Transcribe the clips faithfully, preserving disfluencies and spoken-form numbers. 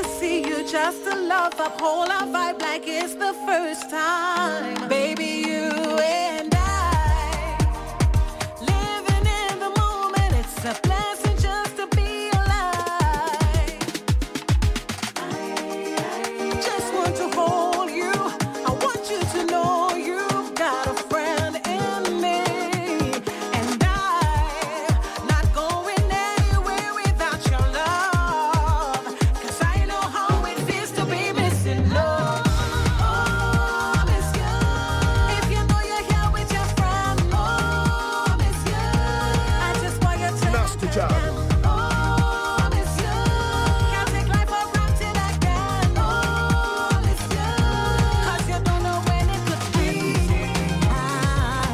to see you, just to love up, hold our vibe like it's the first time. Baby, you and I, living in the moment, it's a blessing just to be alive. Just want to hold you, I want you to know you've got a friend in me. And I'm not going anywhere without your love, 'cause I know how it feels to be missing love. Oh, miss you. If you know you're here with your friend, oh, miss you. I just want you to Nasty job. oh, miss you. Can't take life for granted again, oh, miss you. 'Cause you don't know when it could be. Ah.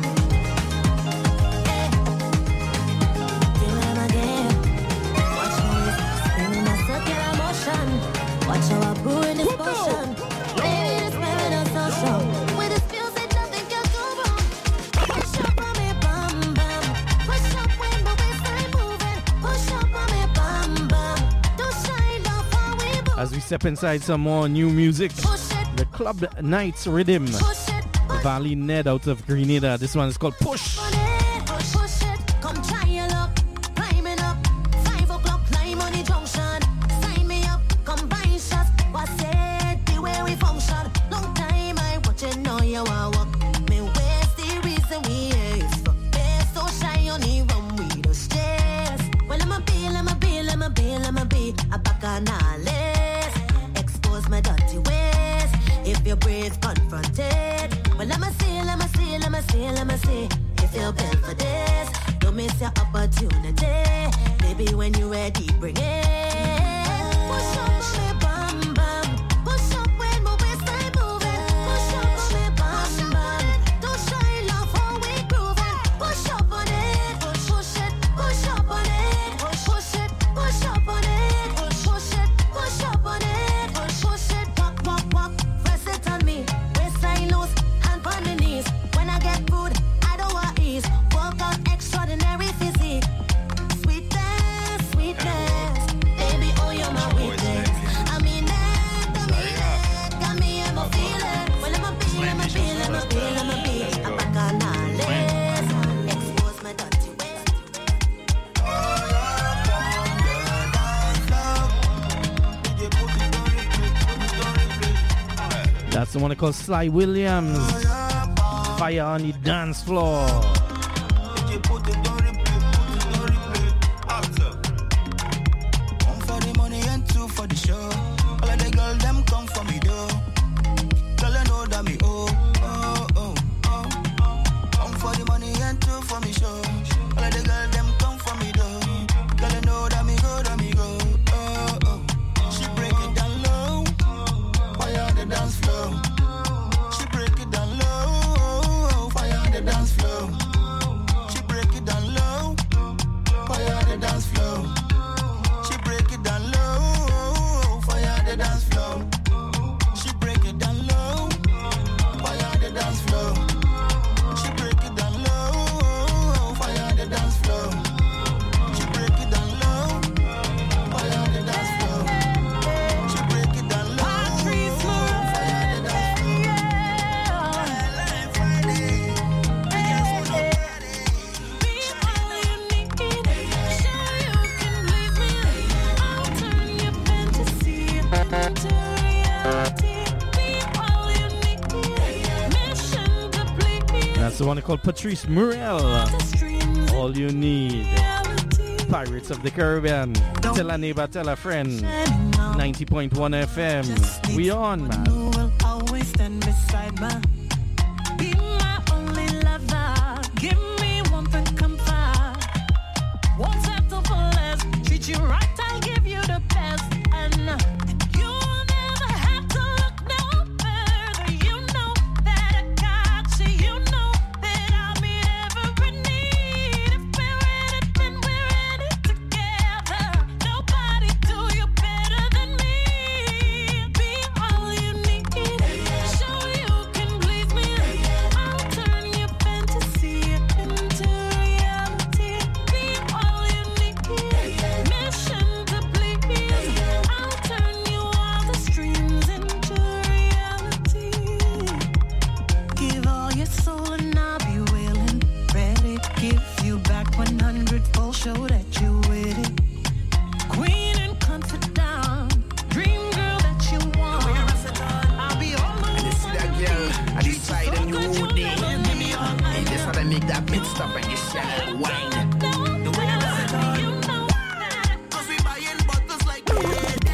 Watch how I brew in this potion. Baby, this spirit is so strong. With this music, nothing can go wrong. Push up on me, bum bum. Push up when the waistline moving. Push up on me, bum bum. Don't shine off how we move. As we step inside some more new music, Push it, the Club Nights Rhythm, push it, push Valley Ned out of Grenada. This one is called Push. on it, push, push it. Come try your luck, climbing up. Five o'clock, climb on the junction. Sign me up, combine shots. What's it? The way we function. Long time I watching know you are walk. Me where's the reason we is for best so shy on the run with the stress. Well I'm a be, I'm a be, I'm a be, I'm a be a bacchanalist. Expose my dirty ways. If your brain's confronted, well I'm a seal, I'm a seal, I'm a seal, I'm a seal. If you're built for this, don't miss your opportunity. Baby, when you're ready, bring it. Push up on me, bum bum. Push up when my waistline moving. Push up on me, bum bum. Don't shy love how we grooving. Push up on it, push push it, push up on it, push push it, push up on it, push push it, push up on it, push push it, walk walk walk, press it on me, waistline loose, hand on the knees. When I get food, I don't want ease. Walk out extraordinary physique, sweetness, sweetness, baby, oh you're my weakness. I mean it, I mean it, got me in my feeling. Well I'm a feel, I'm a feel, I'm a feel, I'm a feel. I'm back on our list, expose my dirty ways. That's the one called Sly Williams. Fire on the dance floor. One for the money and two for the show. All of the girls them come for me though. Girl I know that me oh oh oh oh. One for the money and two for me show. All of the girls them come for me though. Girl I know that me go, that me go oh oh. She break it down low, fire on the dance floor. She break it down low, fire on the dance floor. She break it down low, fire on the dance floor. She break it down low, fire on the dance floor. She break it down low, fire on the dance floor. She break it down low, fire on the dance floor. She break it down low, fire on the dance floor. She break it down low, fire on the dance floor. That's the one called Patrice Muriel. All you need. Pirates of the Caribbean. Tell a neighbor, tell a friend. ninety point one F M. We on, man. Who will always stand beside me? Be my only lover. Give me warmth and comfort. Won't settle for less. Treat you right, I'll give you the best. And you'll never have to look no further. You know that I got you. You know that I'll meet every need. If we're in it, then we're in it together. Nobody do you better than me. Be all you need. Show you can please me. I'll turn your fantasy into reality. Be all you need. Mission to please. I'll turn Full show that you with it. Queen and confidant. Dream girl that you want. I'll be all over. And you see that girl, I decide and you would need. And this how they make that bit stop and you see that wine. The way you rest it on. Cause we buying bottles like Payday.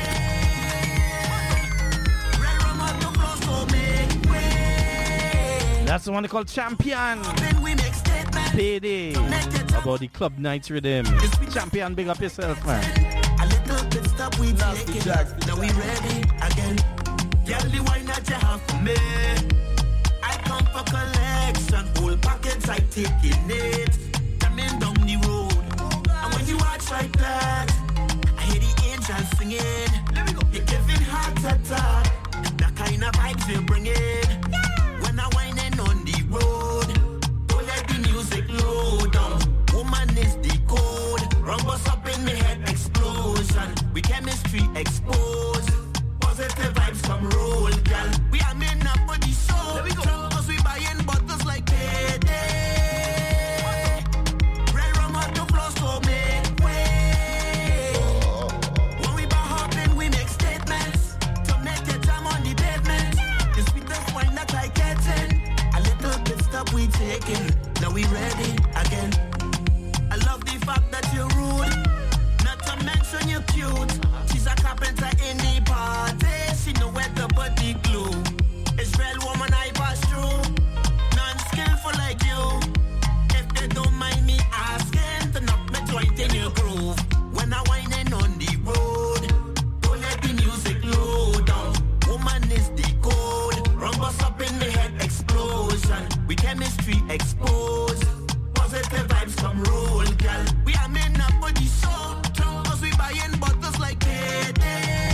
Red rum on the floor, so make way. That's the one they call Champion. Payday. About the club nights rhythm. Champion, big up yourself, man. A little bit stop, we take it. Now we ready again. Girl, the wine that you have for me. I come for collection. Whole packets, I taking it. Coming down the road. And when you watch like that, I hear the angels singing. You're giving heart attack. That kind of vibes you bring in. When I'm whining on the road, don't let the music low down. Woman is the code. Rumbus up in the head, explosion. We chemistry exposed. Positive vibes come roll, girl. We are made up for the soul. There we go. Cause we buying bottles like Payday. Red rum on the floor, so make way. When we bar hopping, we make statements. To make your time on the pavement. The sweetest wine that I getting. A little bit stop, we taking. Now we ready again. I love the fact that you're rude. Not to mention you're cute. She's a carpenter in the party. She know where to put the glue. Israel woman I pass through. Non-skillful like you. If they don't mind me asking, to knock me joint in your groove. When I'm whining on the road, don't let the music low down. Woman is the code. Rumbus up in the head, explosion. We chemistry exposed. Positive vibes come roll, girl. We are made up for the soul. Cause we buying bottles like Payday.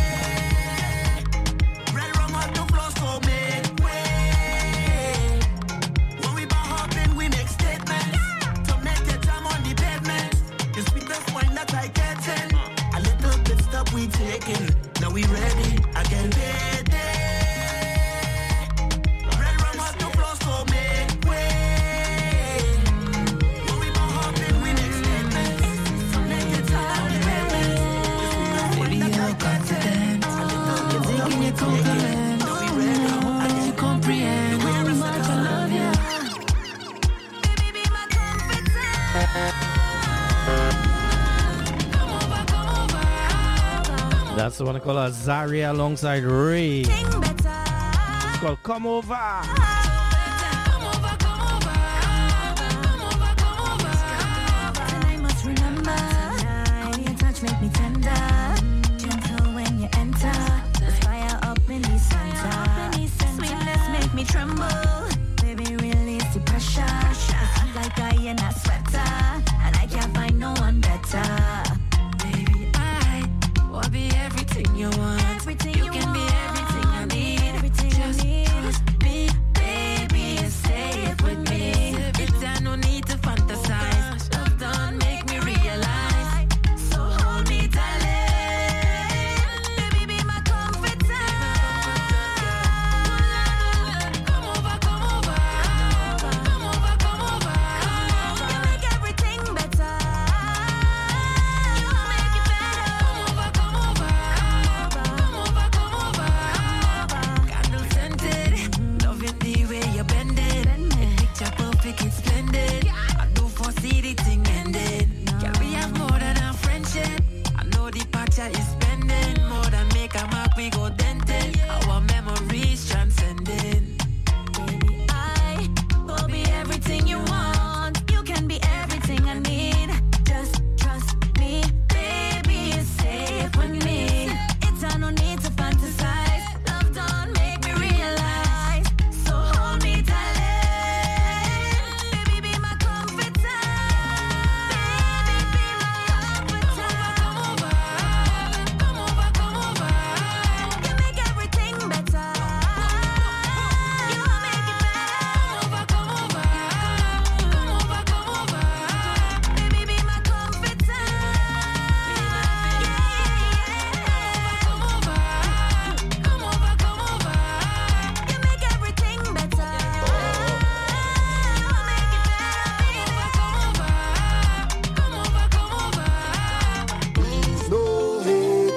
Red rum on the floor, so make way. When we bar hopping, we make statements. To make your time on the pavement. The sweetest wine that I getting. A little bit stop, we taking. Now we ready again. Payday. Red rum on the floor, so make way. When we bar hopping, we make statements. To make your time on the pavement. The sweetest wine that I getting. A little bit stop, we taking. Now we ready again. Comprehend how much I love you. Baby, be my confidant. Come over, come over. That's the one they call Azaria alongside Ray. Sing better. It's called Come Over. Come over, come over. Come over, come over. And I must remember how your touch make me tender. Gentle when you enter. There's fire up in the center. Sweetness make me tremble. Baby, release the pressure. It's like I in a sweater. And I can't find no one better. Baby, I will be everything you want. Everything you, you can want. Be everything I need. Everything just I need. Trust me, baby, and stay it with me. It's I no need to fantasize. Love done make me realize. So hold me, darling. Baby, be my confidant. Come over, come over. Come over, come over. You make everything better. You make it better. Come over, come over. Come over, come over. Candle scented. Loving the way you bend it. It picture perfect, it's splendid. I do foresee the thing ended. Can we have more than a friendship? I know the picture is spending. More than make a mark, we go dented. Our memories transcending. Baby, I will be everything you want. You can be everything I need. Just trust me, baby, it's safe with me. It's I no need to fantasize. Love don't make me realize. So hold me, darling. Baby, be my confidant. Baby, be my confidant. Come over, come over. Come over, come over. You make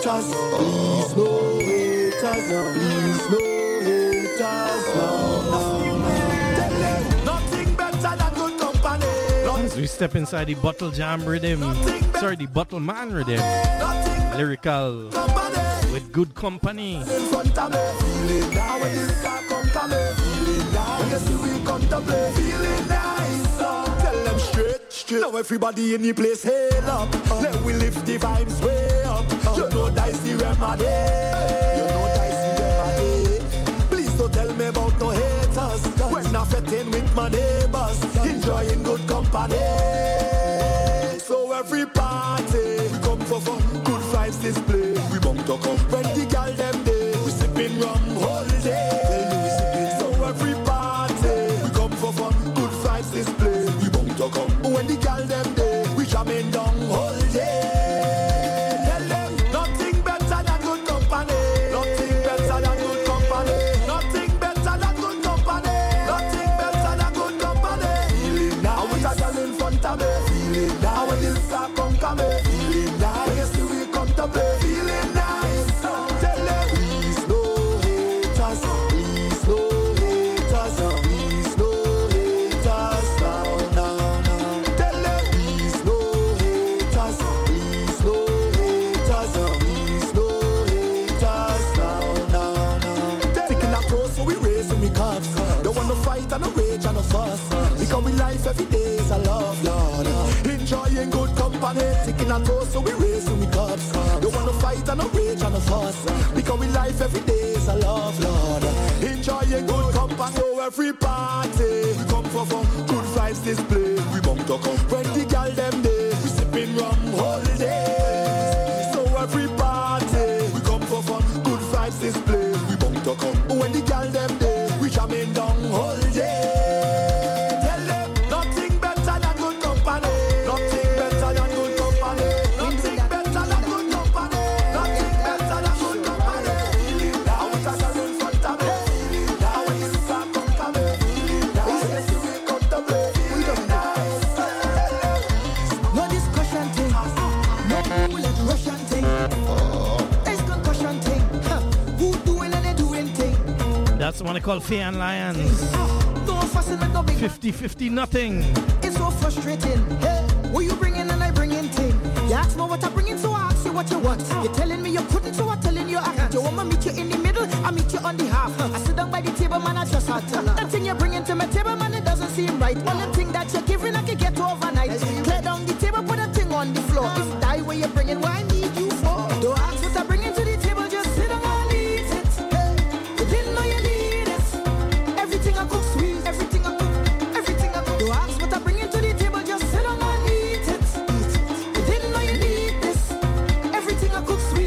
haters, please no haters, please no haters, no, no, no. Tell them nothing better than good company. As we step inside the Bottle Jam rhythm, sorry, the Bottle Man rhythm, lyrical with good company. In front of me, feeling now when this car come to me, feeling nice. When you see we come to play, feeling nice. Tell them straight, straight. Now everybody in the place, hail up. Let we lift the vibes way up. You know Dicey remedy. You know Dicey remedy. Please don't tell me about no haters. When I'm fitting with my neighbors, enjoying good company. So every party, we come for fun, good vibes display. We bump to come when the girl them day. We sipping rum all day. Tell me we sipping. So every party, we come for fun, good vibes display. We bump to come when the girl them day. We jamming down all day. Tell them nothing better than good company. Nothing better than good company. Nothing better than good company. Nothing better than good company. Feeling nice. I want a girl in front of me. Feeling nice. When this car come come me. Feeling nice. When you see we come to play. Feeling nice. Tell them please no haters. Please no haters. Please no haters. Now, now, now. Tell them please no haters. Please no haters. Please no haters. Now, now, now. Taking a cross so we race and we cups. Don't want to fight and no rage and no fuss. Because we life every day is a love, Lord. Enjoying good company. Taking a toast so we race and we cups. Don't want to fight and no rage and no fuss. Because we life every day is a love, Lord. Enjoying good company. So every party, we come for fun. Good vibes display. We bump to come. When the girl them day, we sipping rum all day. So every party, we come for fun. Good vibes display. We bump to come. When the girl them day, we jamming down all day. Tell them nothing better than good company. Nothing better than good company. Nothing better than good company. Nothing better than good company. Now it's a girl in front of me. Now when you start come to me. Now when you see we come to play. We don't nice. No discussion thing. No bullet Russian thing. It's concussion thing. Huh. Who doing and they doing thing. That's the one I call Fair and Lions. Don't fuss and make no big. fifty fifty nothing. It's so frustrating. Hey, what you bringing and I bringing thing. You ask me what I bringing, so I ask you what you want. You're telling me you couldn't, so I'm telling you I can't. You want me meet you in the middle, I meet you on the half. I sit down by the table, man, I just had to laugh. That thing you're bringing to my table, man, it doesn't seem right. Only thing that you're giving, I can get overnight. Clear down the table, put a thing on the floor. If die where you're bringing, why I need you for? Don't ask what I'm bringing to the table, just sit down and eat it. Hey, you didn't know you need it. Everything I cook sweet, everything I cook, everything I cook. Don't ask what I'm bringing to the table, just sit down and eat it. You didn't know you need this. Everything I cook sweet.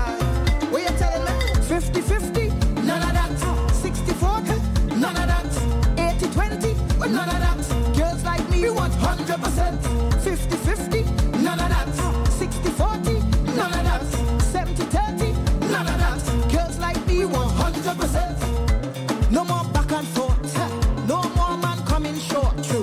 What you telling me? fifty fifty, none of that. sixty forty, none of that. eighty twenty, none of that. Girls like me, we want one hundred percent. fifty fifty, none of that. sixty forty, none of that. seventy thirty, none of that. Girls like me, we want one hundred percent. No more back and forth. No more man coming short. True.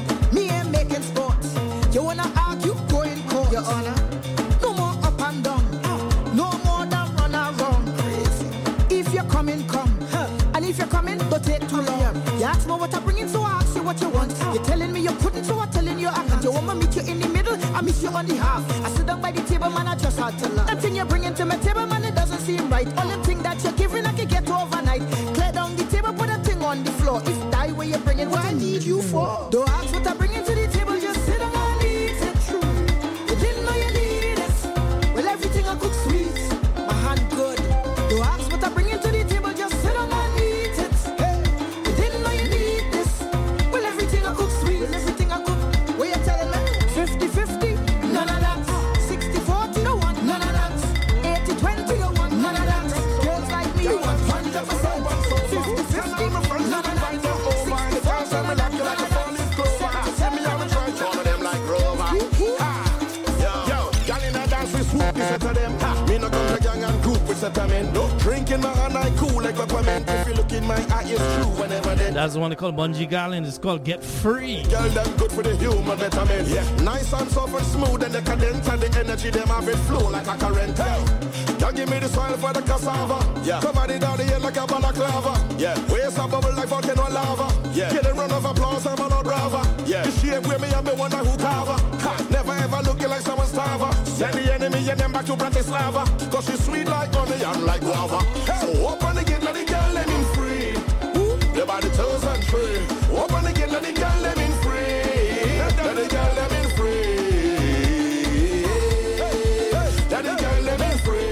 Me ain't making sports. You wanna argue? Go in court. Your honor. No more up and down. No more than run around. Crazy. If you're coming, come. And if you're coming, don't take too long. You ask me what I'm bringing, so I ask you what you want. You're telling me you couldn't, so I'm telling you I can't. You want me meet you in the middle, I meet you on the half. I sit down by the table, man, I just had to laugh. That thing you're bringing to my table, man, it doesn't seem right. Only thing that you're giving, I can get overnight. Clear down the table, put a thing on the floor. If die where you're bringing, what I need you for? Don't ask what I'm bringing to the table, just sit down and eat it. True. You didn't know you need it. Well, everything I cook sweet, my hand good. Don't ask what I'm bringing to the table, just sit down and eat it. Hey, you didn't know you need this. Well, everything I cook sweet, well, everything I cook. What you telling me? fifty fifty, none of that. sixty forty, no one, none of that. eighty twenty, no one, none of that. Girls like me, you want one hundred percent. fifty fifty, none of that. sixty forty, none of that. swoop, this set of them. Ha. Me no come to gang and group with set of men. No drinking my hand, I cool like peppermint. If you look in my eye, it's true whenever then. That's the one they call Bungie Garland. It's called Get Free. Girl, them good for the human betterment. Yeah. Nice and soft and smooth and decadent, and the energy them have it flow like a current. Hey, girl, give me the soil for the cassava. Yeah. Cover the down the head like a balaclava. Yeah. Waist a bubble like volcano lava. Yeah. Get a run of applause, I'm a brava. Yeah. The shape with me, I'm the one that who cover. Ha. Never ever looking like someone's starver. Send the enemy and them back to Bratislava. Cause she's sweet like honey and like guava. Hey. So open the gate, let the girl let me free. Woo. The body toes and free. Open the gate, let the girl let me free. Let the girl let me free. Let the girl let me free.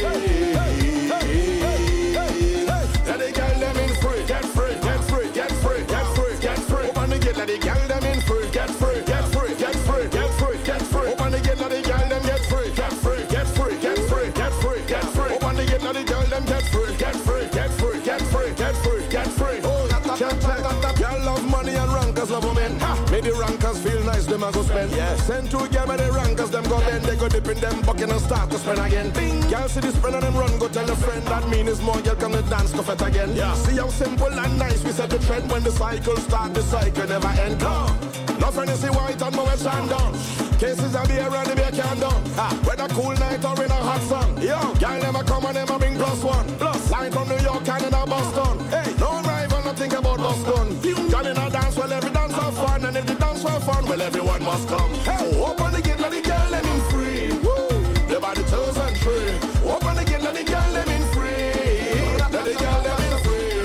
Let the girl let me free. Get free, get free, get free, get free, get free. Open the gate, let the girl let me free. Get free, get free, get free, get free, get free. Open the gate, let the girl them get free. Get free, get free, get free, get free, get free. Open the gate, let the girl them get free. Get free, get free, get free, get free, get free. Oh, can't check. Girl love money and rankers love women. Make the rankers feel nice, them a go spend. Yeah. Send two girl by the rankers, them go bend. They go dip in them bucket and start to spend again. Bing. Girl see the spend and them run, go tell a friend. That mean is more girl come to dance, go fet again. Yeah. See how simple and nice we set the trend. When the cycle start, the cycle never end. Come. No friend is the white and my wet sand down. Cases are beer and the beer can down. Whether cool night or in a hot sun. Yo, girl never come and never bring plus one. Plus line from New York and in a Boston. Hey, no rival, no think about Boston. Girl in a dance, well every dance have fun. And if the dance for fun, well everyone must come. Hey, open the gate, let the girl let me free. Woo, the body toes and free. Open the gate, let the girl let me free. Let the girl let me free.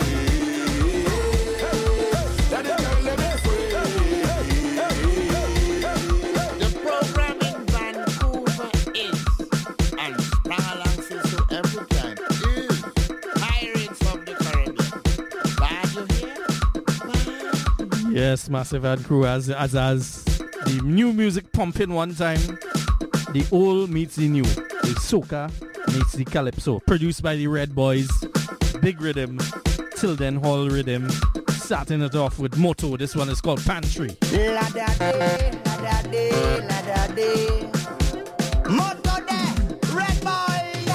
Let the girl let me free. The program in Vancouver is, and Starlands is to every time, is Pirates of the Caribbean. Bad you hear? Yes, Massive and crew, as, as as the new music pumping one time, the old meets the new, the soca meets the calypso, produced by the Red Boys, Big Rhythm, Tilden Hall Rhythm, starting it off with Moto. This one is called Pantry. La da day, la da day, la da day. Moto there, Red Boy.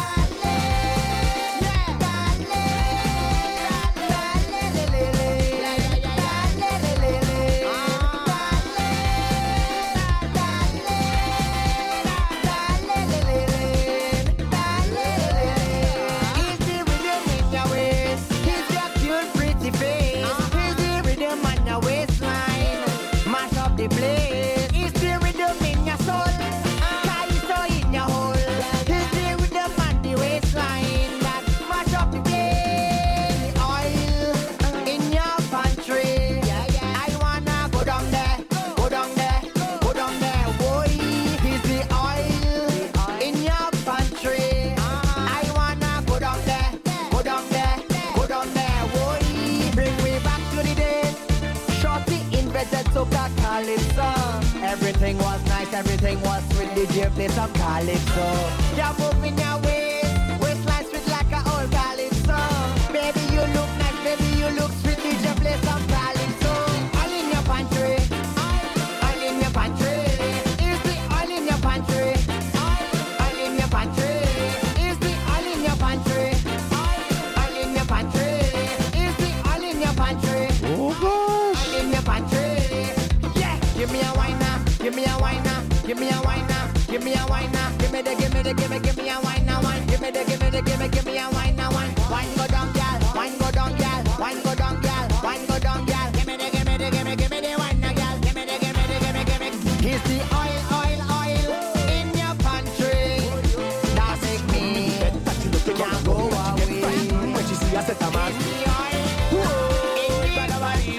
Everything was nice, everything was sweet. Did you play some calypso? You're moving your waist, waistline sweet like a old calypso. Baby, you look nice, baby, you look sweet. Did you play some calypso? All in your pantry, all in your pantry. Is the all in your pantry? All in your pantry. Is the all in your pantry? All in your pantry. Is the all in your pantry? Oh gosh! All in your pantry. Yeah, give me a wine now. Give me a wine now, give me a wine now, give me a wine now, give me the, give me the, give me, give me a wine now, wine, give me the, give me the, give me, give me a wine now, wine, wine go down, gal, wine go down, gal, wine go down, gal, wine go down, gal, give me the, give me the, give me, give me the wine now, gal, give me the, give me the, give me, give me. Here's the oil, oil, oil in your pantry. That make me can't go away. When she see us at the man, in the oil, in the pantry.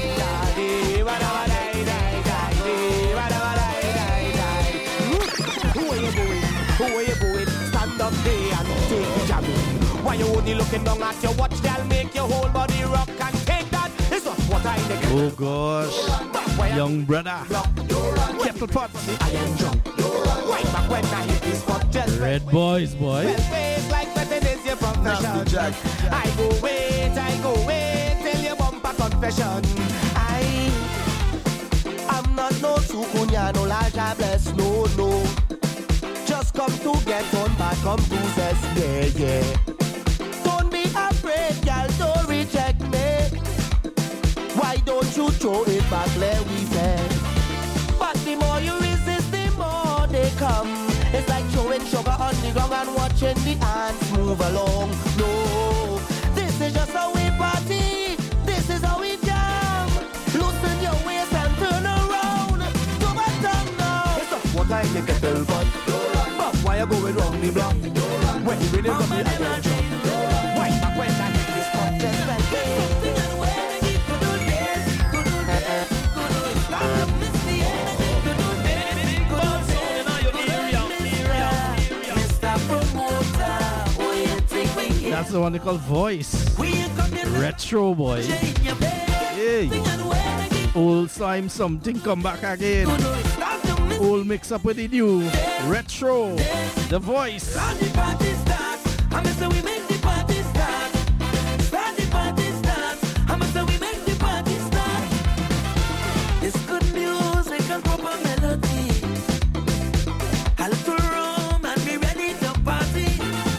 Why you only looking down at your watch, girl? Make your whole body rock and take that. It's not what I think. Oh gosh, young brother, kettle pot. I am drunk. Right back when I hit this spot, just Red Boys, boy. like betting is your profession. I go wait, I go wait till you bump a confession. I, I'm not no sukunya, no large bless, no, no. Just just come to get on my come bruises, yeah, yeah. Don't be afraid, girl, don't reject me. Why don't you throw it back, let we say. But the more you resist, the more they come. It's like throwing sugar on the ground and watching the ants move along. No, this is just how we party. This is how we jam. Loosen your waist and turn around. Do my tongue now. It's a one time you get the fun. But why you going round the block? When you really come here, I don't jump. Why back when I hit this contest and something and when I keep to do this, to do this, to do it. Stop to miss the energy, to do this, to do this. Mister Promoter, what you think we get? That's the one they call Voice. Retro boy. Hey. Old slime something come back again. Old mix up with the new. Retro. The Voice. Start the party start. I must say we make the party start. Start the party start. I must say we make the party start. It's good music and proper melody. A little rum and be ready to party.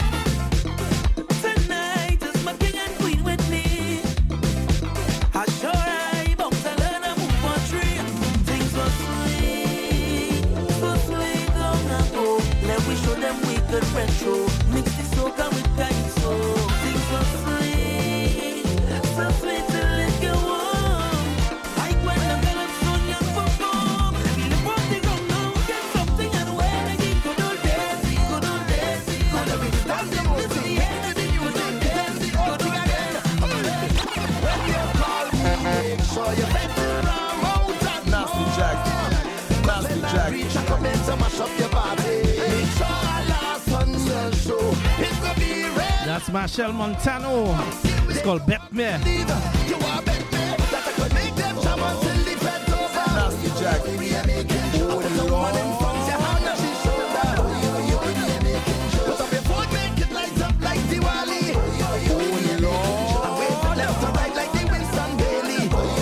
Tonight is my king and queen with me. I sure I bounce and learn a move for tree. Things so sweet, so sweet long ago. Let we show them we could retro. Mix the soca with time so. Things so sweet, so sweet till it go warm. Like when the girls so young perform. Let me live on the ground now. Get something and when I get good old days, good old days. And every time they miss the energy, you don't get the old thing again. When you call me, make sure you bet the ram out and Nasty Jack. Nasty Jack. reach and come in to mash up your body. Make sure I last on the show. It's gonna be red. That's Marshall Montano. It's called Bet Me. You are bet me that I could make them jam until the bed's over. Nasty Jack. We are making sure the woman in front your hand and she shoulder. Put up your foot, make it light up like Diwali. And wait for left to right like the Winston Bailey.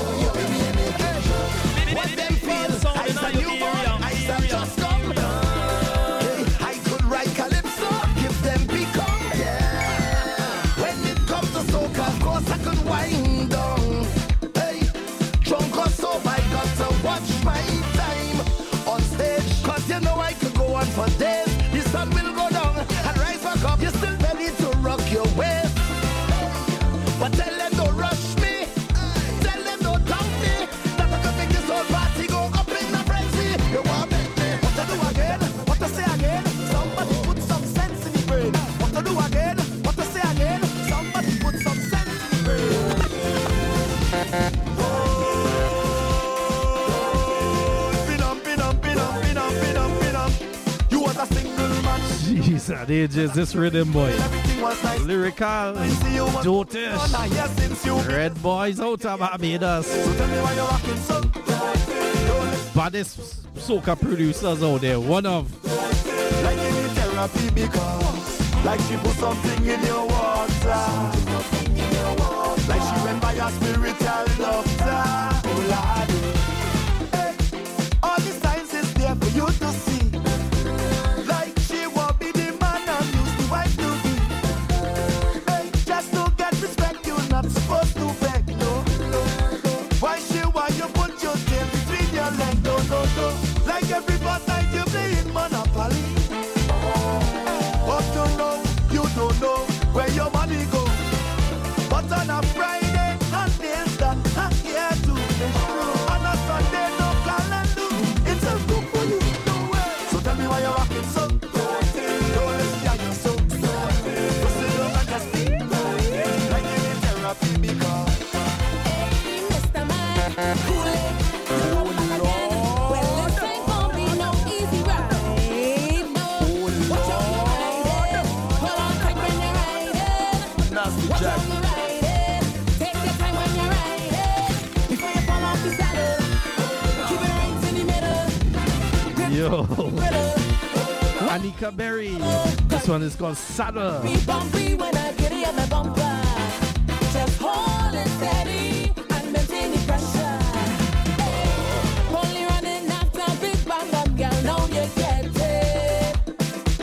What them feel? I's a newborn, I's a just come down. I could write calypso, give them become, yeah. When it comes to soca, of course I could wind down. Hey, drunk or sober, I got to watch my time on stage. Cause you know I could go on for days. The sun will go down and rise back up. You're still ready to rock your waist. But tell them don't rush me. Tell them don't doubt me. That I can make this whole party go up in a frenzy. You want me? What to do again? What to say again? Somebody put some sense in the brain. What to do again? What to say again? Somebody put some sense in the brain. Oh, pin-up, pin-up, pin-up, pin-up, pin-up, pin-up. You was a single man. Jeez, that age is this rhythm boy. Everything was nice. Lyrical, See you was dotish. on a year since you. Red boys out of Barbados. So tell me why you're rocking so. Baddest soca producers out there. One of. Like in the therapy because like she put something in your water. Like she went by a spiritual doctor. Oh Lord. Hey, all the signs is there for you to see. Like she won't be the man I'm used to wife to be. Hey, just to get respect you're not supposed to beg, no, no, no. Why she why you put your tail between your legs, no, no, no. Like every night you playing Monopoly. But you know, you don't know where your money go. But on a Friday, and there's that I'm here to finish. On a Sunday, no plan and do. It's a book for you, no way. So tell me why you're rocking so. Don't let's hear you so. Just sit down and just think. Like you need therapy because. Hey, Mister Man, cool it. Well, this ain't gonna be no easy ride. No, watch out you're riding. Hold on tight when you're riding. Nasty Watch Jack. out you're riding. Take your time when you're riding. Before you fall off the saddle, keep it right in the middle. Yo. Middle. Anika Berry. This one is called Saddle. Be bumpy when I get it on my bumper. Just hold it steady and maintain the pressure. Only running after big bang bang, girl, now you get it.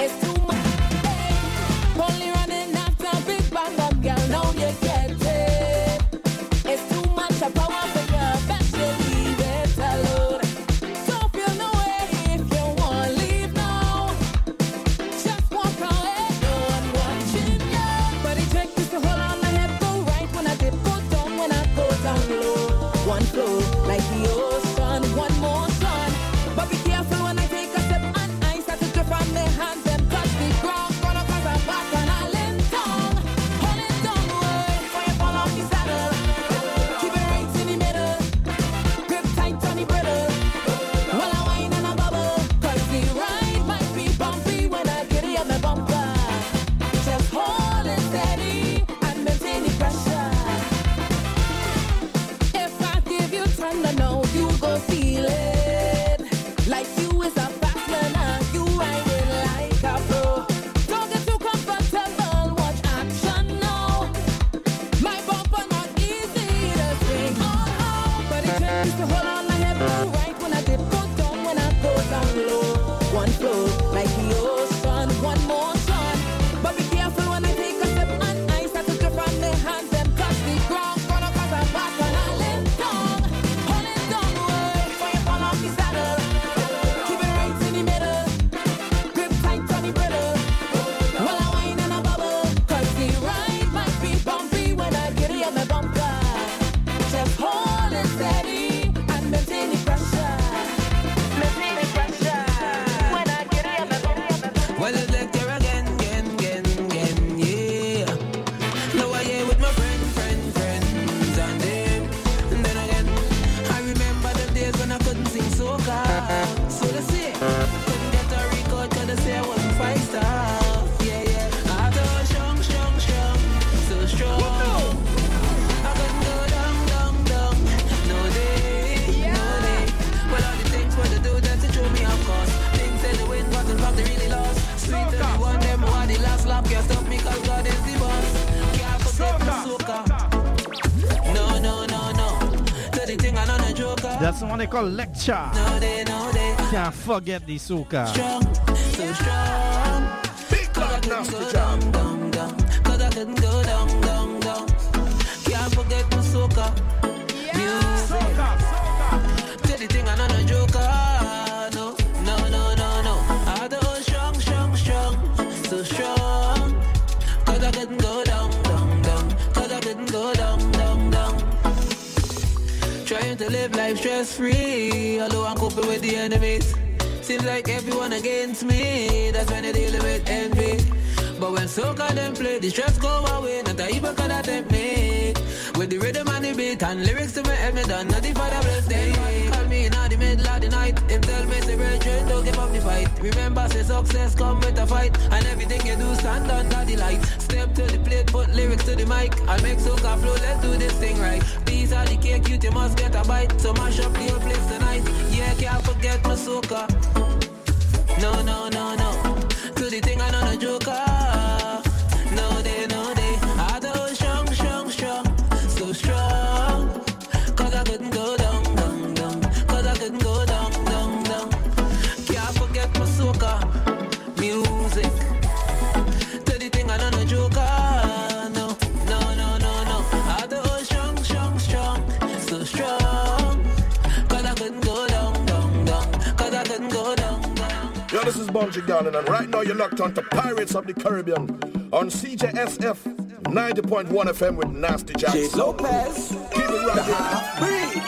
That's the one they call Lecture. No day, no day. Can't forget the soca. Strong, so strong. Big clock nasty jam. Down, down, cause I couldn't go down, down, down. Can't forget the soca. Music. Soca, soca. Tell the thing I'm not a joker. No, no, no, no, no. I had to strong, strong, strong. So strong. Cause I couldn't go down, down, down. Cause I couldn't go down, down, down. Trying to live life stress free, although I'm coping with the enemies. Seems like everyone against me, that's when they dealing with envy. But when soca them play, the stress go away, not a even can attempt me. With the rhythm and the beat and lyrics to me head me done, nothing for the blessed day. Call me in the middle of the night, him tell me say brethren don't give up the fight. Remember say success come with a fight, and everything you do stand under the light. Step to the plate, put lyrics to the mic, I'll make soca flow, let's do this thing right. Piece of the cake, you must get a bite, so mash up your place tonight. Yeah, can't forget my soca. No, no, no, no. To the thing I know no joker. No day, no day. I do strong, strong, strong. So strong. Cause I couldn't go down, down, down. Cause I couldn't go down, down, down. Can't forget my soca. Music. To the thing I know no joker. No, no, no, no, no. I do strong, strong, strong. So strong. Cause I couldn't go down, down, down. Cause I couldn't go down. Yo, this is Bunji Garden, and right now you're locked on to Pirates of the Caribbean on C J S F ninety point one F M with Nasty Jack. J. Lopez. Keep it right there.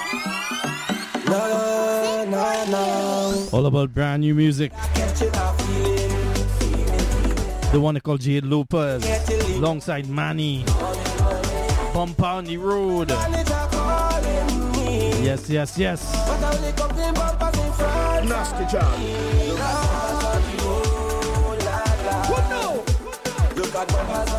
No, no, no. All about brand new music. The one they call Jade Lopez, alongside Manny. Bump on the road. Yes, yes, yes. Nasty Jack. Look at what has